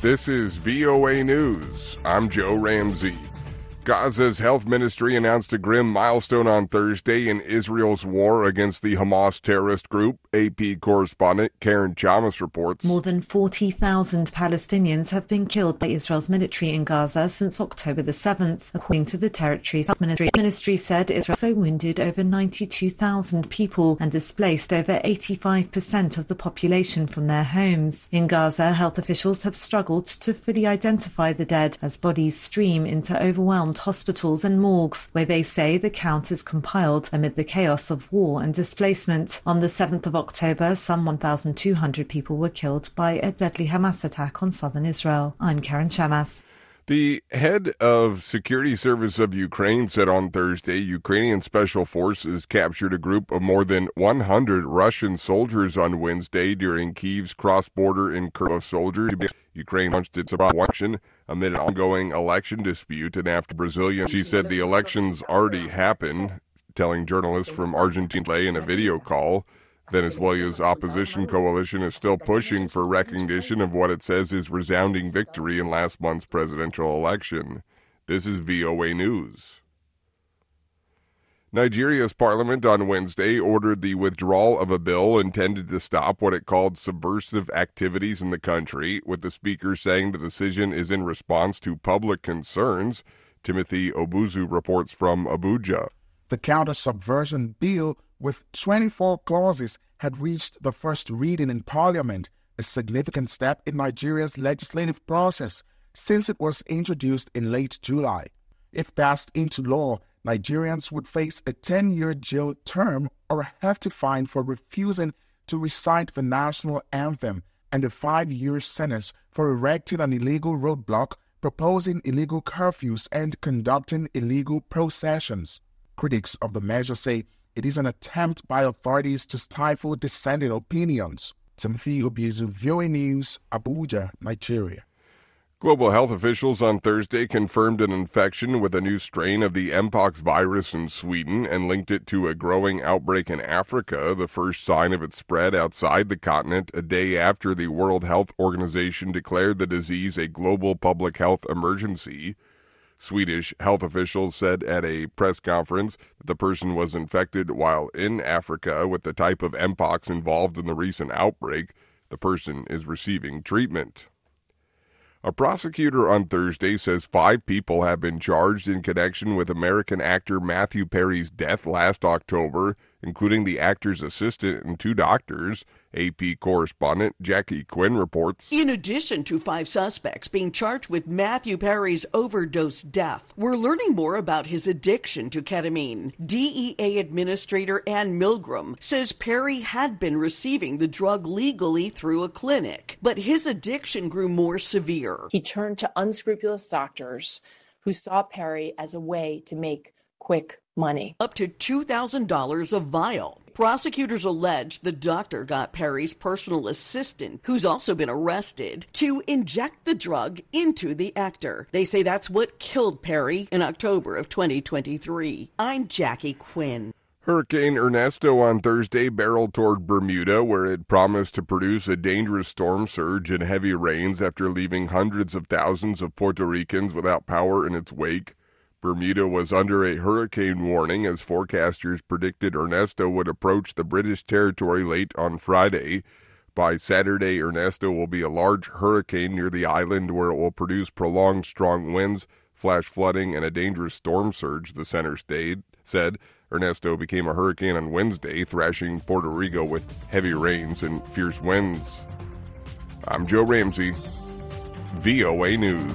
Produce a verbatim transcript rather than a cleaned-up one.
This is V O A News. I'm Joe Ramsey. Gaza's health ministry announced a grim milestone on Thursday in Israel's war against the Hamas terrorist group. A P correspondent Karen Chamas reports. More than forty thousand Palestinians have been killed by Israel's military in Gaza since October the seventh, according to the territory's health ministry. The ministry said Israel also wounded over ninety-two thousand people and displaced over eighty-five percent of the population from their homes. In Gaza, health officials have struggled to fully identify the dead as bodies stream into overwhelmed hospitals and morgues, where they say the count is compiled amid the chaos of war and displacement. On the seventh of October, some one thousand two hundred people were killed by a deadly Hamas attack on southern Israel. I'm Karen Chamas. The head of Security Service of Ukraine said on Thursday Ukrainian special forces captured a group of more than one hundred Russian soldiers on Wednesday during Kyiv's cross-border incursion of soldiers. Ukraine launched its election amid an ongoing election dispute, and after Brazilian, she said the elections already happened, telling journalists from Argentina in a video call. Venezuela's opposition coalition is still pushing for recognition of what it says is resounding victory in last month's presidential election. This is V O A News. Nigeria's parliament on Wednesday ordered the withdrawal of a bill intended to stop what it called subversive activities in the country, with the speaker saying the decision is in response to public concerns. Timothy Obuzu reports from Abuja. The counter-subversion bill, with twenty-four clauses, had reached the first reading in Parliament, a significant step in Nigeria's legislative process since it was introduced in late July. If passed into law, Nigerians would face a ten-year jail term or a hefty fine for refusing to recite the national anthem and a five-year sentence for erecting an illegal roadblock, proposing illegal curfews, and conducting illegal processions. Critics of the measure say it is an attempt by authorities to stifle dissenting opinions. Timothy Obizu, V O A News, Abuja, Nigeria. Global health officials on Thursday confirmed an infection with a new strain of the Mpox virus in Sweden and linked it to a growing outbreak in Africa, the first sign of its spread outside the continent, a day after the World Health Organization declared the disease a global public health emergency. Swedish health officials said at a press conference that the person was infected while in Africa with the type of Mpox involved in the recent outbreak. The person is receiving treatment. A prosecutor on Thursday says five people have been charged in connection with American actor Matthew Perry's death last October, including the actor's assistant and two doctors. A P correspondent Jackie Quinn reports. In addition to five suspects being charged with Matthew Perry's overdose death, we're learning more about his addiction to ketamine. D E A Administrator Ann Milgram says Perry had been receiving the drug legally through a clinic, but his addiction grew more severe. He turned to unscrupulous doctors who saw Perry as a way to make quick money. Up to two thousand dollars a vial. Prosecutors allege the doctor got Perry's personal assistant, who's also been arrested, to inject the drug into the actor. They say that's what killed Perry in October of twenty twenty-three. I'm Jackie Quinn. Hurricane Ernesto on Thursday barreled toward Bermuda, where it promised to produce a dangerous storm surge and heavy rains after leaving hundreds of thousands of Puerto Ricans without power in its wake. Bermuda was under a hurricane warning as forecasters predicted Ernesto would approach the British territory late on Friday. By Saturday, Ernesto will be a large hurricane near the island where it will produce prolonged strong winds, flash flooding, and a dangerous storm surge, the center stayed, said. Ernesto became a hurricane on Wednesday, thrashing Puerto Rico with heavy rains and fierce winds. I'm Joe Ramsey, V O A News.